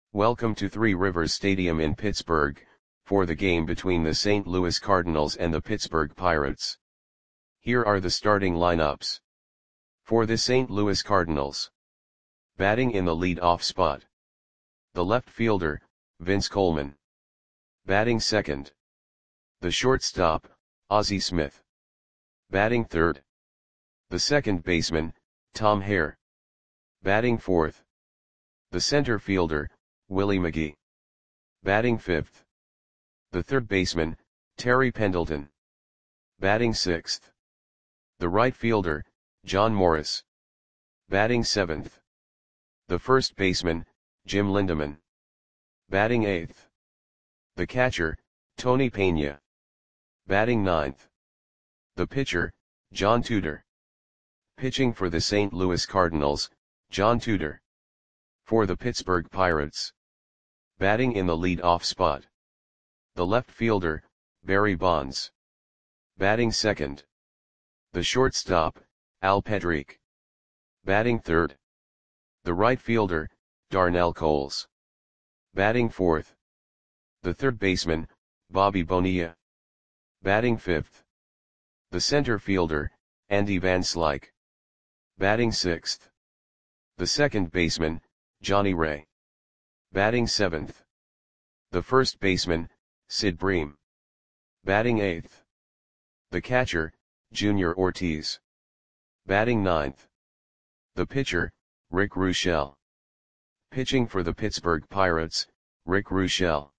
Welcome to Three Rivers Stadium in Pittsburgh, for the game between the St. Louis Cardinals and the Pittsburgh Pirates. Here are the starting lineups. For the St. Louis Cardinals. Batting in the lead-off spot. The left fielder, Vince Coleman. Batting second. The shortstop, Ozzie Smith. Batting third. The second baseman, Tom Hare. Batting fourth. The center fielder, Willie McGee. Batting fifth. The third baseman, Terry Pendleton. Batting sixth. The right fielder, John Morris. Batting seventh. The first baseman, Jim Lindeman. Batting eighth. The catcher, Tony Pena. Batting ninth. The pitcher, John Tudor. Pitching for the St. Louis Cardinals, John Tudor. For the Pittsburgh Pirates. Batting in the lead-off spot. The left fielder, Barry Bonds. Batting second. The shortstop, Al Pedrique. Batting third. The right fielder, Darnell Coles. Batting fourth. The third baseman, Bobby Bonilla. Batting fifth. The center fielder, Andy Van Slyke. Batting sixth. The second baseman, Johnny Ray. Batting seventh. The first baseman, Sid Bream. Batting eighth. The catcher, Junior Ortiz. Batting ninth. The pitcher, Rick Ruschel. Pitching for the Pittsburgh Pirates, Rick Ruschel.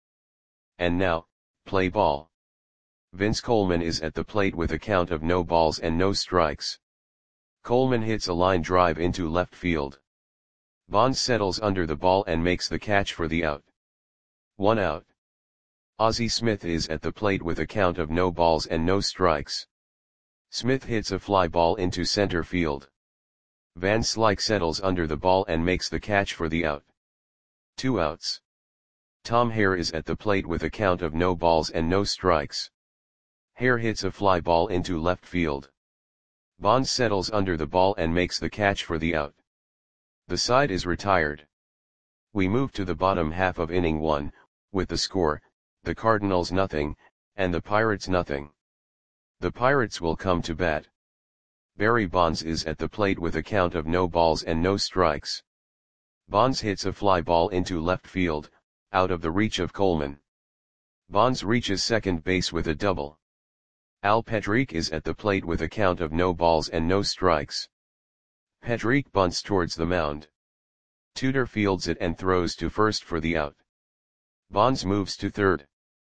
And now, play ball. Vince Coleman is at the plate with a count of no balls and no strikes. Coleman hits a line drive into left field. Bonds settles under the ball and makes the catch for the out. 1 out. Ozzie Smith is at the plate with a count of no balls and no strikes. Smith hits a fly ball into center field. Van Slyke settles under the ball and makes the catch for the out. 2 outs. Tom Hare is at the plate with a count of no balls and no strikes. Hare hits a fly ball into left field. Bonds settles under the ball and makes the catch for the out. The side is retired. We move to the bottom half of inning 1, with the score, the Cardinals nothing, and the Pirates nothing. The Pirates will come to bat. Barry Bonds is at the plate with a count of no balls and no strikes. Bonds hits a fly ball into left field, out of the reach of Coleman. Bonds reaches second base with a double. Al Pedrique is at the plate with a count of no balls and no strikes. Pedrique bunts towards the mound. Tudor fields it and throws to first for the out. Bonds moves to third.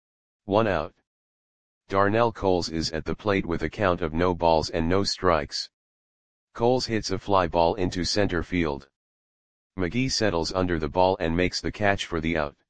1 out. Darnell Coles is at the plate with a count of no balls and no strikes. Coles hits a fly ball into center field. McGee settles under the ball and makes the catch for the out.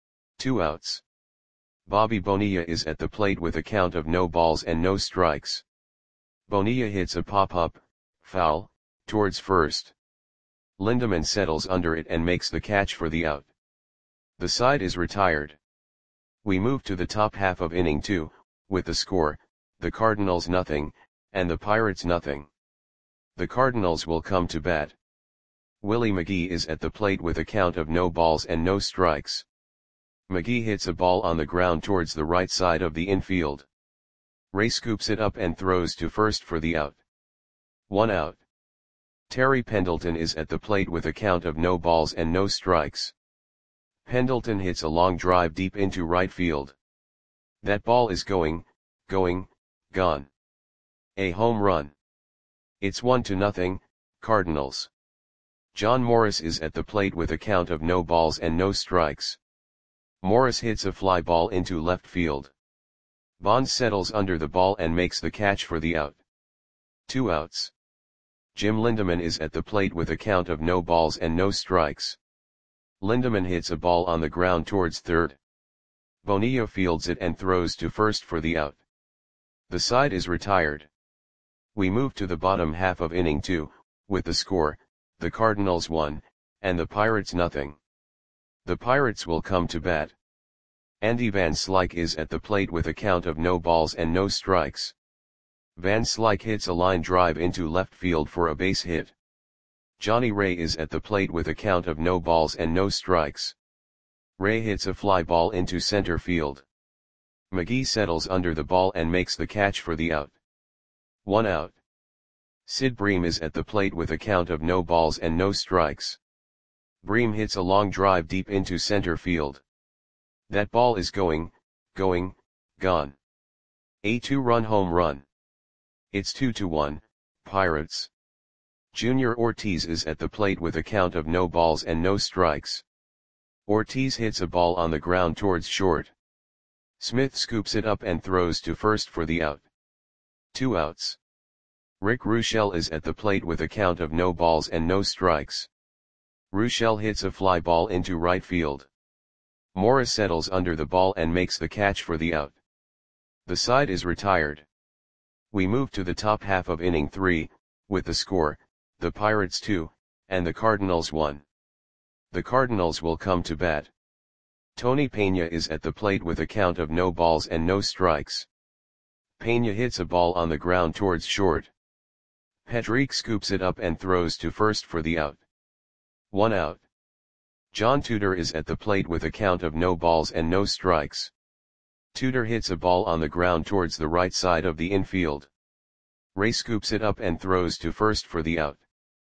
2 outs. Bobby Bonilla is at the plate with a count of no balls and no strikes. Bonilla hits a pop-up, foul, towards first. Lindeman settles under it and makes the catch for the out. The side is retired. We move to the top half of inning 2, with the score, the Cardinals nothing, and the Pirates nothing. The Cardinals will come to bat. Willie McGee is at the plate with a count of no balls and no strikes. McGee hits a ball on the ground towards the right side of the infield. Ray scoops it up and throws to first for the out. 1 out. Terry Pendleton is at the plate with a count of no balls and no strikes. Pendleton hits a long drive deep into right field. That ball is gone. A home run. It's 1-0, Cardinals. John Morris is at the plate with a count of no balls and no strikes. Morris hits a fly ball into left field. Bonds settles under the ball and makes the catch for the out. 2 outs. Jim Lindeman is at the plate with a count of no balls and no strikes. Lindeman hits a ball on the ground towards third. Bonilla fields it and throws to first for the out. The side is retired. We move to the bottom half of inning 2, with the score, the Cardinals 1, and the Pirates nothing. The Pirates will come to bat. Andy Van Slyke is at the plate with a count of no balls and no strikes. Van Slyke hits a line drive into left field for a base hit. Johnny Ray is at the plate with a count of no balls and no strikes. Ray hits a fly ball into center field. McGee settles under the ball and makes the catch for the out. 1 out. Sid Bream is at the plate with a count of no balls and no strikes. Bream hits a long drive deep into center field. That ball is gone. A 2-run home run. It's 2-1, Pirates. Junior Ortiz is at the plate with a count of no balls and no strikes. Ortiz hits a ball on the ground towards short. Smith scoops it up and throws to first for the out. 2 outs. Rick Ruschel is at the plate with a count of no balls and no strikes. Ruschel hits a fly ball into right field. Morris settles under the ball and makes the catch for the out. The side is retired. We move to the top half of inning 3, with the score, the Pirates 2, and the Cardinals 1. The Cardinals will come to bat. Tony Peña is at the plate with a count of no balls and no strikes. Peña hits a ball on the ground towards short. Pedrique scoops it up and throws to first for the out. 1 out. John Tudor is at the plate with a count of no balls and no strikes. Tudor hits a ball on the ground towards the right side of the infield. Ray scoops it up and throws to first for the out.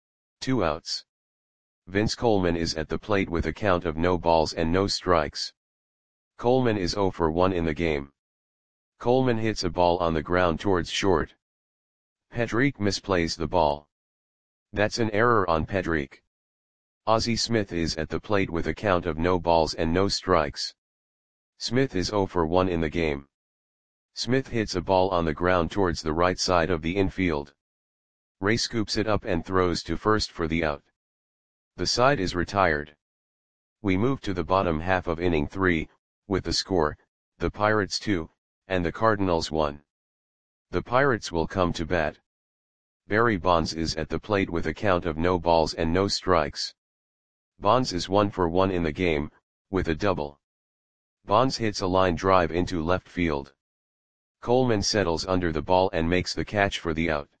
2 outs. Vince Coleman is at the plate with a count of no balls and no strikes. Coleman is 0 for 1 in the game. Coleman hits a ball on the ground towards short. Pedrique misplays the ball. That's an error on Pedrique. Ozzie Smith is at the plate with a count of no balls and no strikes. Smith is 0 for 1 in the game. Smith hits a ball on the ground towards the right side of the infield. Ray scoops it up and throws to first for the out. The side is retired. We move to the bottom half of inning 3, with the score, the Pirates 2, and the Cardinals 1. The Pirates will come to bat. Barry Bonds is at the plate with a count of no balls and no strikes. Bonds is 1 for 1 in the game, with a double. Bonds hits a line drive into left field. Coleman settles under the ball and makes the catch for the out.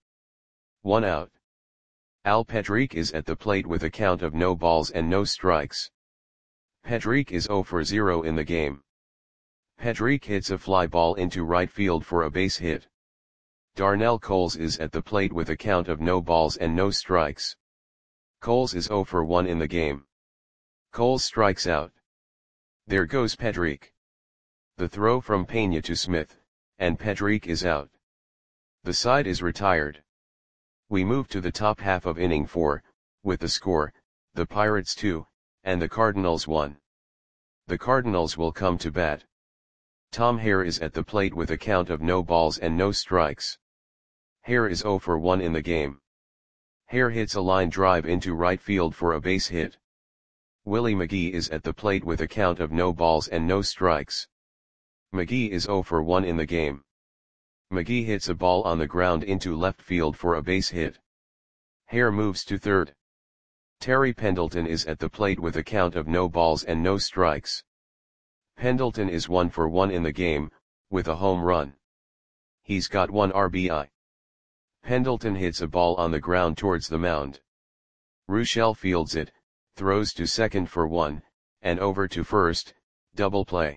1 out. Al Pedrique is at the plate with a count of no balls and no strikes. Pedrique is 0 for 0 in the game. Pedrique hits a fly ball into right field for a base hit. Darnell Coles is at the plate with a count of no balls and no strikes. Coles is 0 for 1 in the game. Coles strikes out. There goes Pedrique. The throw from Peña to Smith, and Pedrique is out. The side is retired. We move to the top half of inning 4, with the score, the Pirates 2, and the Cardinals 1. The Cardinals will come to bat. Tom Hare is at the plate with a count of no balls and no strikes. Hare is 0 for 1 in the game. Hare hits a line drive into right field for a base hit. Willie McGee is at the plate with a count of no balls and no strikes. McGee is 0 for 1 in the game. McGee hits a ball on the ground into left field for a base hit. Hare moves to third. Terry Pendleton is at the plate with a count of no balls and no strikes. Pendleton is 1 for 1 in the game, with a home run. He's got 1 RBI. Pendleton hits a ball on the ground towards the mound. Ruschel fields it, throws to second for 1, and over to first, double play.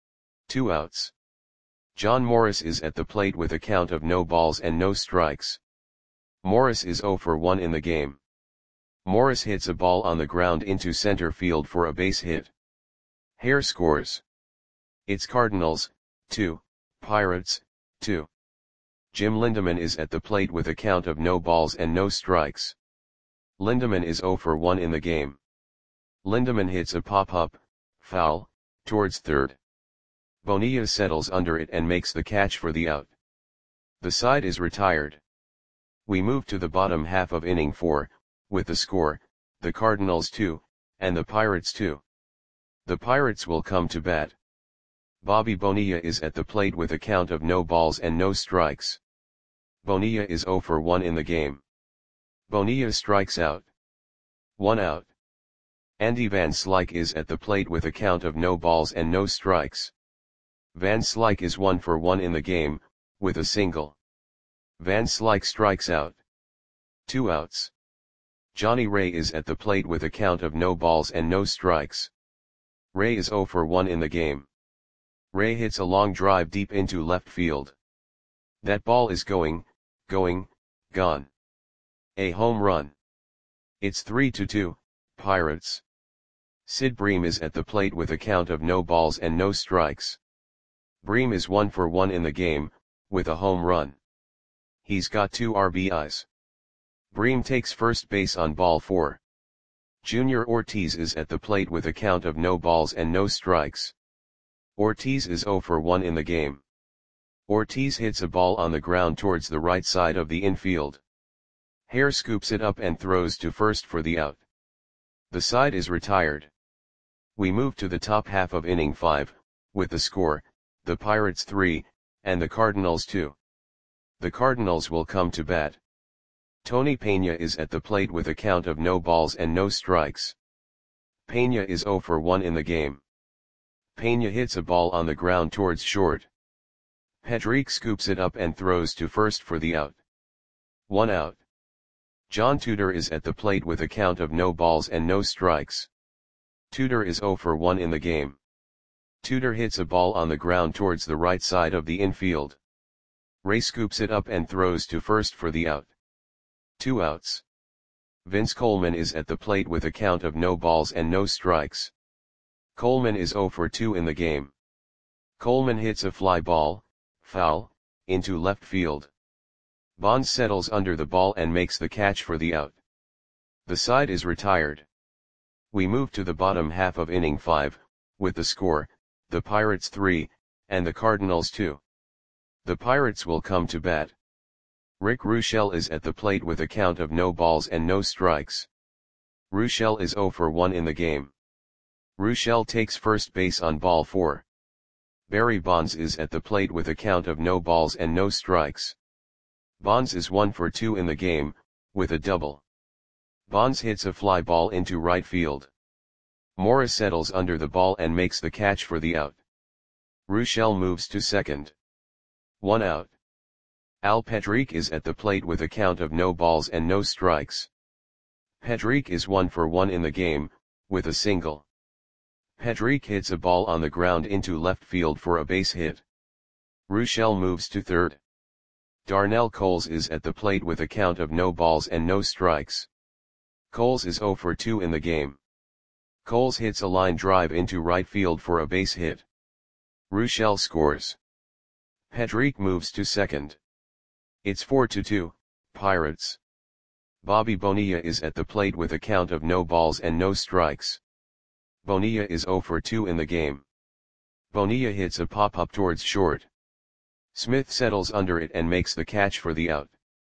2 outs. John Morris is at the plate with a count of no balls and no strikes. Morris is 0 for 1 in the game. Morris hits a ball on the ground into center field for a base hit. Hare scores. It's Cardinals, 2, Pirates, 2. Jim Lindemann is at the plate with a count of no balls and no strikes. Lindemann is 0 for 1 in the game. Lindemann hits a pop-up, foul, towards third. Bonilla settles under it and makes the catch for the out. The side is retired. We move to the bottom half of inning 4, with the score, the Cardinals 2, and the Pirates 2. The Pirates will come to bat. Bobby Bonilla is at the plate with a count of no balls and no strikes. Bonilla is 0 for 1 in the game. Bonilla strikes out. 1 out. Andy Van Slyke is at the plate with a count of no balls and no strikes. Van Slyke is 1 for 1 in the game, with a single. Van Slyke strikes out. 2 outs. Johnny Ray is at the plate with a count of no balls and no strikes. Ray is 0 for 1 in the game. Ray hits a long drive deep into left field. That ball is going, gone. A home run. It's 3-2, Pirates. Sid Bream is at the plate with a count of no balls and no strikes. Bream is 1 for 1 in the game, with a home run. He's got 2 RBIs. Bream takes first base on ball 4. Junior Ortiz is at the plate with a count of no balls and no strikes. Ortiz is 0 for 1 in the game. Ortiz hits a ball on the ground towards the right side of the infield. Hare scoops it up and throws to first for the out. The side is retired. We move to the top half of inning 5, with the score, the Pirates 3, and the Cardinals 2. The Cardinals will come to bat. Tony Peña is at the plate with a count of no balls and no strikes. Peña is 0 for 1 in the game. Peña hits a ball on the ground towards short. Pedrique scoops it up and throws to first for the out. 1 out. John Tudor is at the plate with a count of no balls and no strikes. Tudor is 0 for 1 in the game. Tudor hits a ball on the ground towards the right side of the infield. Ray scoops it up and throws to first for the out. 2 outs. Vince Coleman is at the plate with a count of no balls and no strikes. Coleman is 0 for 2 in the game. Coleman hits a fly ball, foul, into left field. Bonds settles under the ball and makes the catch for the out. The side is retired. We move to the bottom half of inning 5, with the score, the Pirates 3, and the Cardinals 2. The Pirates will come to bat. Rick Ruschel is at the plate with a count of no balls and no strikes. Ruschel is 0 for 1 in the game. Ruschel takes first base on ball 4. Barry Bonds is at the plate with a count of no balls and no strikes. Bonds is 1 for 2 in the game, with a double. Bonds hits a fly ball into right field. Morris settles under the ball and makes the catch for the out. Ruschel moves to second. 1 out. Al Pedrique is at the plate with a count of no balls and no strikes. Pedrique is 1 for 1 in the game, with a single. Pedrique hits a ball on the ground into left field for a base hit. Ruschel moves to third. Darnell Coles is at the plate with a count of no balls and no strikes. Coles is 0 for 2 in the game. Coles hits a line drive into right field for a base hit. Ruschel scores. Pedrique moves to second. It's 4-2, Pirates. Bobby Bonilla is at the plate with a count of no balls and no strikes. Bonilla is 0 for 2 in the game. Bonilla hits a pop-up towards short. Smith settles under it and makes the catch for the out.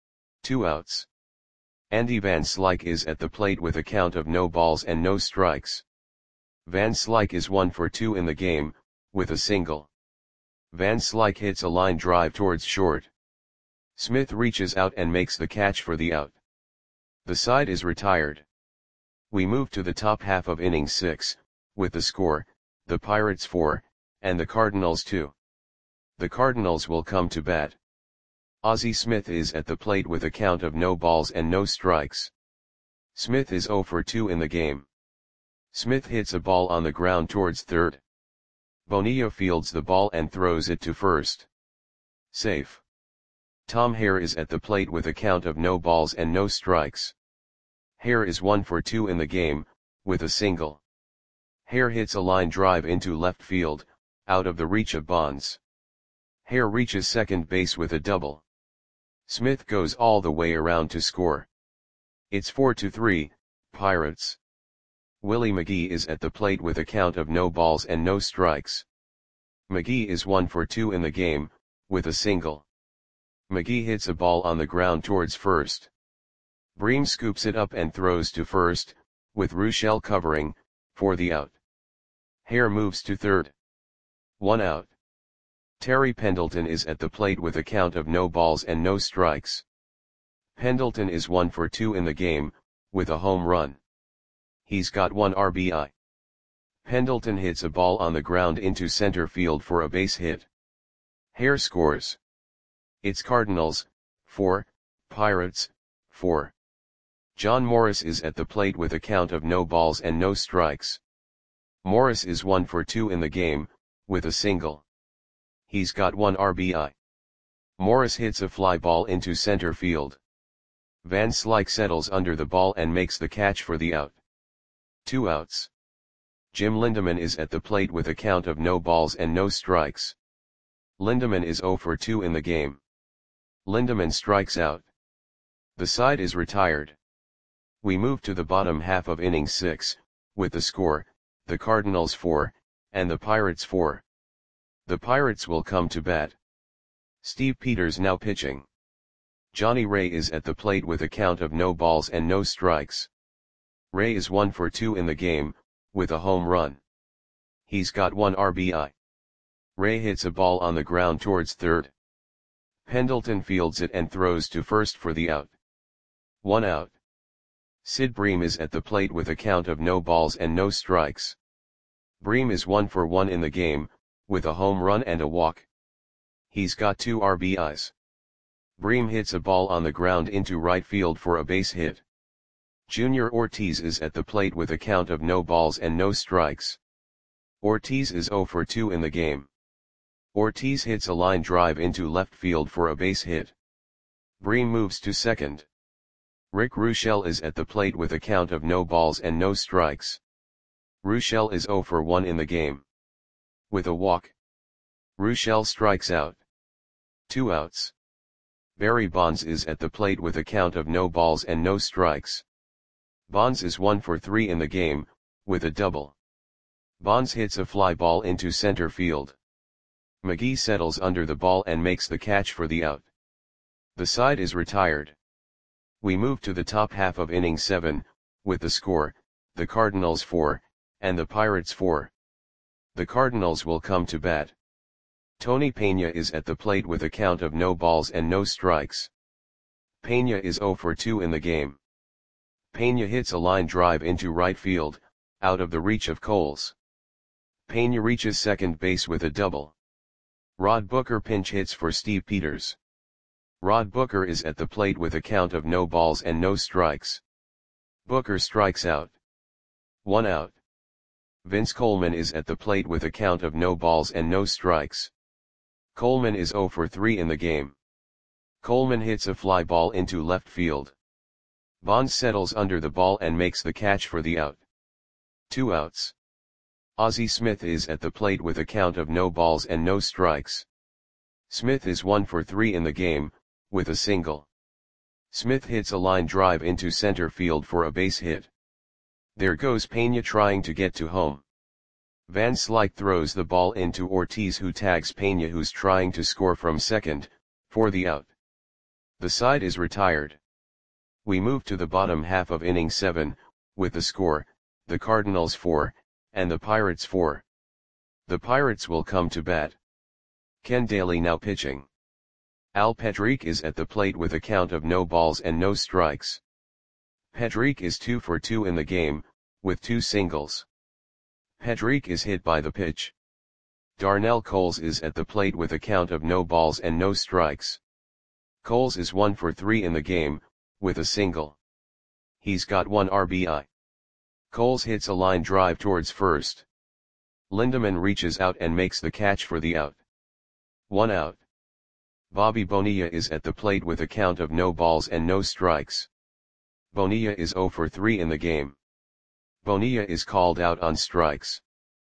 2 outs. Andy Van Slyke is at the plate with a count of no balls and no strikes. Van Slyke is 1 for 2 in the game, with a single. Van Slyke hits a line drive towards short. Smith reaches out and makes the catch for the out. The side is retired. We move to the top half of inning 6, with the score, the Pirates 4, and the Cardinals 2. The Cardinals will come to bat. Ozzie Smith is at the plate with a count of no balls and no strikes. Smith is 0 for 2 in the game. Smith hits a ball on the ground towards third. Bonilla fields the ball and throws it to first. Safe. Tom Hare is at the plate with a count of no balls and no strikes. Hare is 1 for 2 in the game, with a single. Hare hits a line drive into left field, out of the reach of Bonds. Hare reaches second base with a double. Smith goes all the way around to score. It's 4-3, Pirates. Willie McGee is at the plate with a count of no balls and no strikes. McGee is 1 for 2 in the game, with a single. McGee hits a ball on the ground towards first. Bream scoops it up and throws to first, with Ruschel covering, for the out. Hare moves to third. 1 out. Terry Pendleton is at the plate with a count of no balls and no strikes. Pendleton is 1 for 2 in the game, with a home run. He's got 1 RBI. Pendleton hits a ball on the ground into center field for a base hit. Hare scores. It's Cardinals, 4, Pirates, 4. John Morris is at the plate with a count of no balls and no strikes. Morris is 1 for 2 in the game, with a single. He's got 1 RBI. Morris hits a fly ball into center field. Van Slyke settles under the ball and makes the catch for the out. 2 outs. Jim Lindeman is at the plate with a count of no balls and no strikes. Lindeman is 0 for 2 in the game. Lindeman strikes out. The side is retired. We move to the bottom half of inning 6, with the score, the Cardinals 4, and the Pirates 4. The Pirates will come to bat. Steve Peters now pitching. Johnny Ray is at the plate with a count of no balls and no strikes. Ray is 1 for 2 in the game, with a home run. He's got 1 RBI. Ray hits a ball on the ground towards third. Pendleton fields it and throws to first for the out. 1 out. Sid Bream is at the plate with a count of no balls and no strikes. Bream is 1 for 1 in the game, with a home run and a walk. He's got 2 RBIs. Bream hits a ball on the ground into right field for a base hit. Junior Ortiz is at the plate with a count of no balls and no strikes. Ortiz is 0 for 2 in the game. Ortiz hits a line drive into left field for a base hit. Bream moves to second. Rick Ruschel is at the plate with a count of no balls and no strikes. Ruschel is 0 for 1 in the game. With a walk. Ruschel strikes out. 2 outs. Barry Bonds is at the plate with a count of no balls and no strikes. Bonds is 1 for 3 in the game, with a double. Bonds hits a fly ball into center field. McGee settles under the ball and makes the catch for the out. The side is retired. We move to the top half of inning 7, with the score, the Cardinals 4, and the Pirates 4. The Cardinals will come to bat. Tony Peña is at the plate with a count of no balls and no strikes. Peña is 0 for 2 in the game. Peña hits a line drive into right field, out of the reach of Coles. Peña reaches second base with a double. Rod Booker pinch hits for Steve Peters. Rod Booker is at the plate with a count of no balls and no strikes. Booker strikes out. 1 out. Vince Coleman is at the plate with a count of no balls and no strikes. Coleman is 0 for 3 in the game. Coleman hits a fly ball into left field. Bonds settles under the ball and makes the catch for the out. 2 outs. Ozzie Smith is at the plate with a count of no balls and no strikes. Smith is 1 for 3 in the game, with a single. Smith hits a line drive into center field for a base hit. There goes Peña trying to get to home. Van Slyke throws the ball into Ortiz, who tags Peña, who's trying to score from second, for the out. The side is retired. We move to the bottom half of inning 7, with the score, the Cardinals 4, and the Pirates 4. The Pirates will come to bat. Ken Daly now pitching. Al Pedrique is at the plate with a count of no balls and no strikes. Pedrique is 2 for 2 in the game, with 2 singles. Pedrique is hit by the pitch. Darnell Coles is at the plate with a count of no balls and no strikes. Coles is 1 for 3 in the game, with a single. He's got 1 RBI. Coles hits a line drive towards first. Lindeman reaches out and makes the catch for the out. 1 out. Bobby Bonilla is at the plate with a count of no balls and no strikes. Bonilla is 0 for 3 in the game. Bonilla is called out on strikes.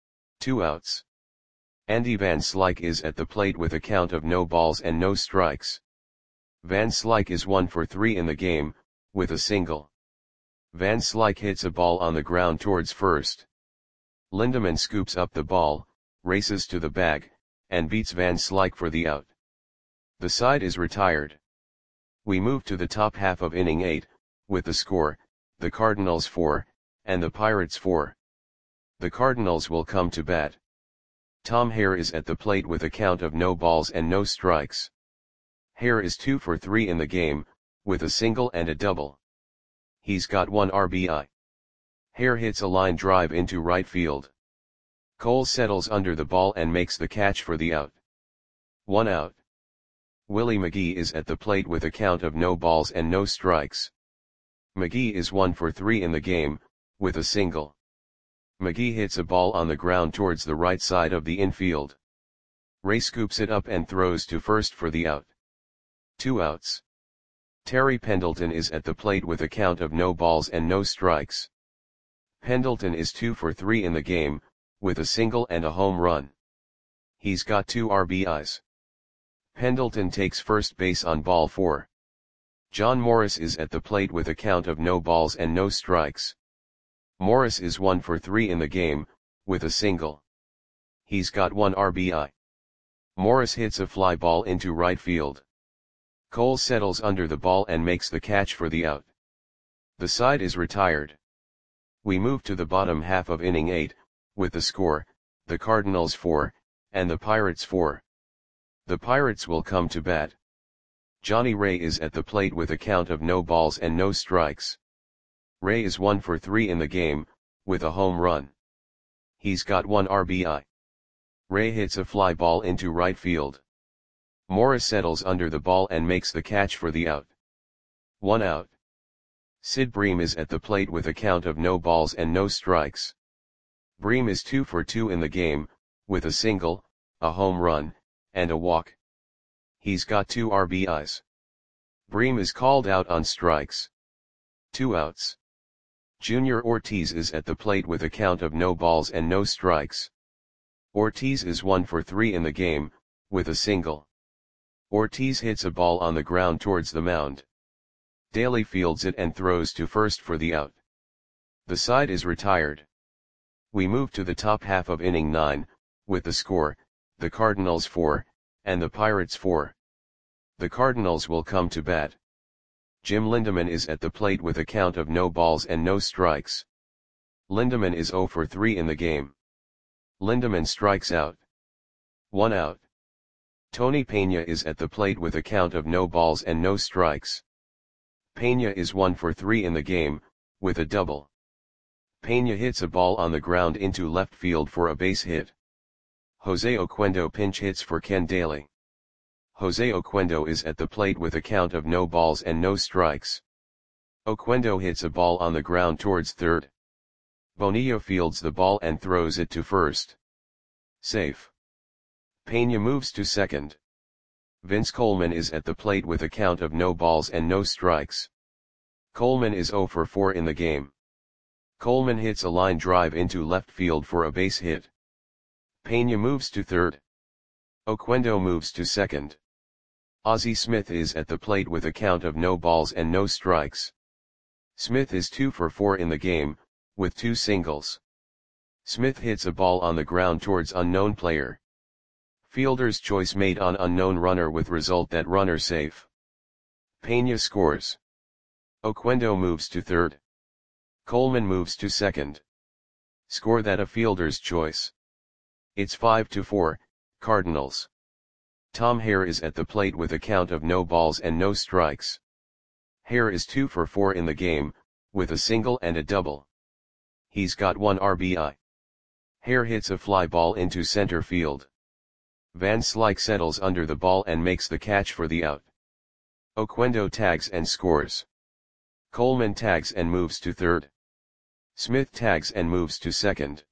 2 outs. Andy Van Slyke is at the plate with a count of no balls and no strikes. Van Slyke is 1 for 3 in the game, with a single. Van Slyke hits a ball on the ground towards first. Lindeman scoops up the ball, races to the bag, and beats Van Slyke for the out. The side is retired. We move to the top half of inning 8, with the score, the Cardinals 4, and the Pirates 4. The Cardinals will come to bat. Tom Hare is at the plate with a count of no balls and no strikes. Hare is 2 for 3 in the game, with a single and a double. He's got 1 RBI. Hare hits a line drive into right field. Cole settles under the ball and makes the catch for the out. 1 out. Willie McGee is at the plate with a count of no balls and no strikes. McGee is 1 for 3 in the game, with a single. McGee hits a ball on the ground towards the right side of the infield. Ray scoops it up and throws to first for the out. 2 outs. Terry Pendleton is at the plate with a count of no balls and no strikes. Pendleton is 2 for 3 in the game, with a single and a home run. He's got 2 RBIs. Pendleton takes first base on ball 4. John Morris is at the plate with a count of no balls and no strikes. Morris is 1 for 3 in the game, with a single. He's got 1 RBI. Morris hits a fly ball into right field. Cole settles under the ball and makes the catch for the out. The side is retired. We move to the bottom half of inning 8, with the score, the Cardinals 4, and the Pirates 4. The Pirates will come to bat. Johnny Ray is at the plate with a count of no balls and no strikes. Ray is 1 for 3 in the game, with a home run. He's got 1 RBI. Ray hits a fly ball into right field. Morris settles under the ball and makes the catch for the out. 1 out. Sid Bream is at the plate with a count of no balls and no strikes. Bream is 2 for 2 in the game, with a single, a home run, and a walk. He's got 2 RBIs. Bream is called out on strikes. 2 outs. Junior Ortiz is at the plate with a count of no balls and no strikes. Ortiz is 1 for 3 in the game, with a single. Ortiz hits a ball on the ground towards the mound. Daly fields it and throws to first for the out. The side is retired. We move to the top half of inning 9, with the score, the Cardinals 4, and the Pirates 4. The Cardinals will come to bat. Jim Lindeman is at the plate with a count of no balls and no strikes. Lindeman is 0 for 3 in the game. Lindeman strikes out. 1 out. Tony Pena is at the plate with a count of no balls and no strikes. Pena is 1 for 3 in the game, with a double. Pena hits a ball on the ground into left field for a base hit. Jose Oquendo pinch hits for Ken Daly. Jose Oquendo is at the plate with a count of no balls and no strikes. Oquendo hits a ball on the ground towards third. Bonilla fields the ball and throws it to first. Safe. Pena moves to second. Vince Coleman is at the plate with a count of no balls and no strikes. Coleman is 0 for 4 in the game. Coleman hits a line drive into left field for a base hit. Pena moves to third. Oquendo moves to second. Ozzie Smith is at the plate with a count of no balls and no strikes. Smith is 2 for 4 in the game, with 2 singles. Smith hits a ball on the ground towards unknown player. Fielder's choice made on unknown runner with result that runner safe. Pena scores. Oquendo moves to third. Coleman moves to second. Score that a fielder's choice. It's 5-4, Cardinals. Tom Hare is at the plate with a count of no balls and no strikes. Hare is 2 for 4 in the game, with a single and a double. He's got 1 RBI. Hare hits a fly ball into center field. Van Slyke settles under the ball and makes the catch for the out. Oquendo tags and scores. Coleman tags and moves to third. Smith tags and moves to second.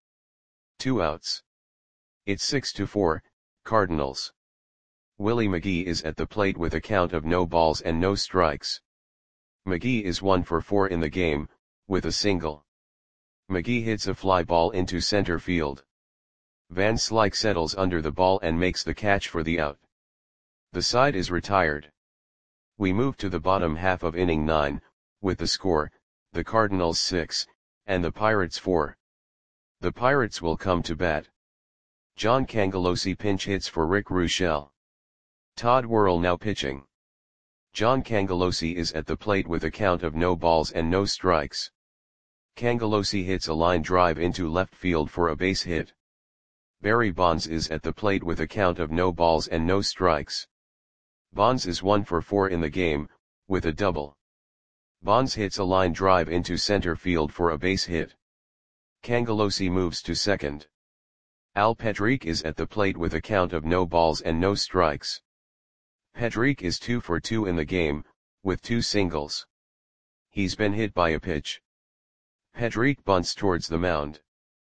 2 outs. It's 6-4, Cardinals. Willie McGee is at the plate with a count of no balls and no strikes. McGee is 1 for 4 in the game, with a single. McGee hits a fly ball into center field. Van Slyke settles under the ball and makes the catch for the out. The side is retired. We move to the bottom half of inning 9, with the score, the Cardinals 6, and the Pirates 4. The Pirates will come to bat. John Cangelosi pinch hits for Rick Ruschel. Todd Worrell now pitching. John Cangelosi is at the plate with a count of no balls and no strikes. Cangelosi hits a line drive into left field for a base hit. Barry Bonds is at the plate with a count of no balls and no strikes. Bonds is 1 for 4 in the game, with a double. Bonds hits a line drive into center field for a base hit. Cangelosi moves to second. Al Petrique is at the plate with a count of no balls and no strikes. Petrique is 2 for 2 in the game, with 2 singles. He's been hit by a pitch. Petrique bunts towards the mound.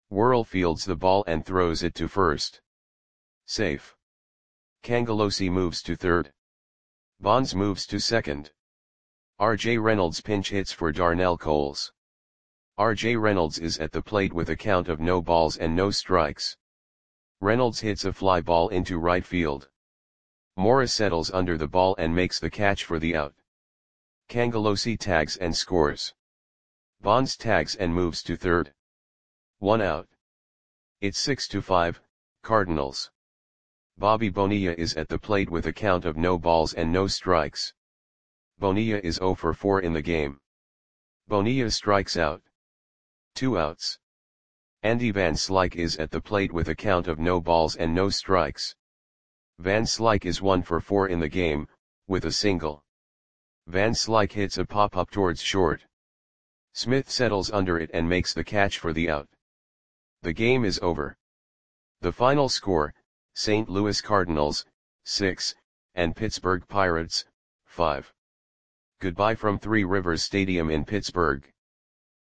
Worrell fields the ball and throws it to first. Safe. Cangelosi moves to third. Bonds moves to second. R.J. Reynolds pinch hits for Darnell Coles. R.J. Reynolds is at the plate with a count of no balls and no strikes. Reynolds hits a fly ball into right field. Morris settles under the ball and makes the catch for the out. Cangelosi tags and scores. Bonds tags and moves to third. 1 out. It's 6-5, Cardinals. Bobby Bonilla is at the plate with a count of no balls and no strikes. Bonilla is 0 for 4 in the game. Bonilla strikes out. 2 outs. Andy Van Slyke is at the plate with a count of no balls and no strikes. Van Slyke is 1 for 4 in the game, with a single. Van Slyke hits a pop-up towards short. Smith settles under it and makes the catch for the out. The game is over. The final score, St. Louis Cardinals, 6, and Pittsburgh Pirates, 5. Goodbye from Three Rivers Stadium in Pittsburgh.